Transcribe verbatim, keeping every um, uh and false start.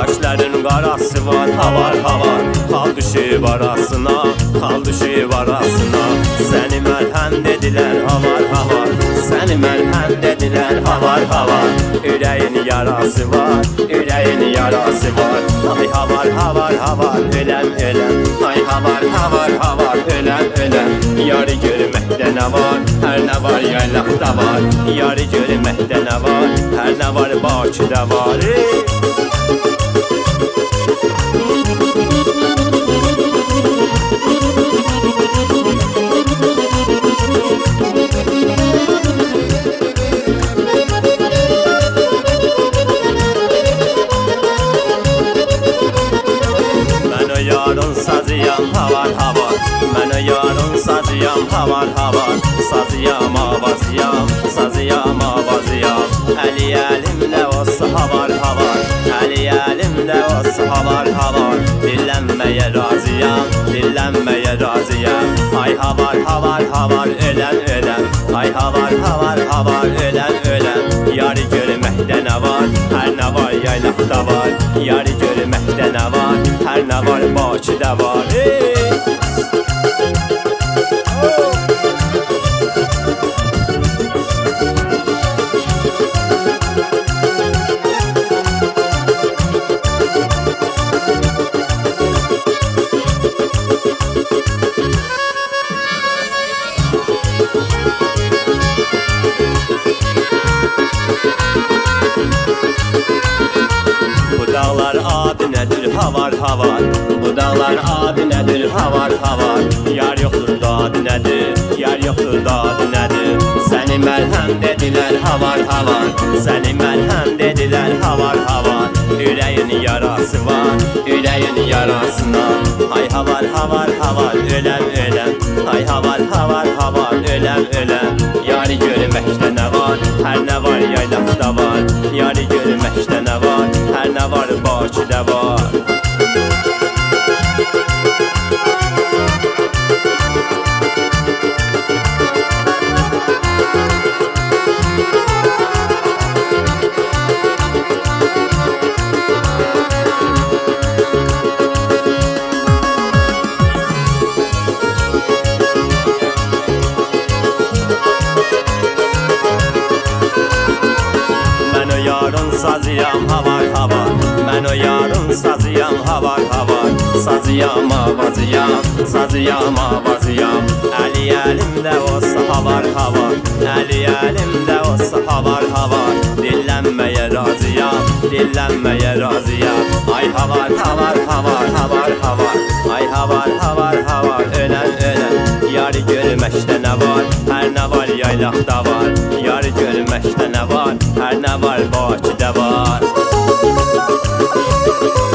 Saçların qarası var, havar havar. Xal düşüb arasına, xal düşüb arasına. Səni məlhəm dedilər, havar havar. Səni məlhəm dedilər, havar havar. Ürəyin yarası var, ürəyin yarası var. Ay havar havar havar, öləm öləm. Ay havar havar havar, öləm öləm. Yarı görməkdə nə var, hər nə var yaylaqda var. Yarı görməkdə nə var, hər nə var Bakıda var. Mən o yarın sazıyam, havar havar. Mən o yarın sazıyam, havar havar. Sazıyam, avazıyam, sazıyam, avazıyam. Əli əlimdə olsa havar havar. Əli əlimdə olsa havar havar. Dillənməyə razıyam, dillənməyə razıyam. Ay havar havar havar, ölən ölən. Ay havar havar havar, ölən ölən. Yarı görməkdə nə var, hər nə var yaylaqda var. Yarı görməkdə nə var, hər nə var Bakıda var. Hey! Bu dağlar adı nədir, havar havar. Bu dağlar adı nədir, havar havar. Yar yoxdur dadı nədir, yar yoxdur dadı nədir. Səni məlhəm dedilər, havar havar. Səni məlhəm dedilər, havar havar. Ürəyin yarası var, ürəyin yarasına. Ay havar havar havar, öləm öləm. Ay havar havar havar, öləm öləm. Yarı görməkdə nə var, hər nə var yaylaqda var. Yarı görməkdə nə var, hər nə var Bakıda var. Mən o yarın sazıyam, havar havar. Mən o yarın sazıyam, havar havar. Sazıyam, avazıyam, sazıyam, avazıyam. Əli əlimdə olsa havar havar. Əli əlimdə olsa havar havar. Dillənməyə razıyam, dillənməyə razıyam. Ay havar havar havar, havar havar. Ay havar havar havar, ölən ölən. Yarı görməkdə nə var, hər nə var yaylaqda var. Yarı görməkdə nə var, hər nə var Bakıda var.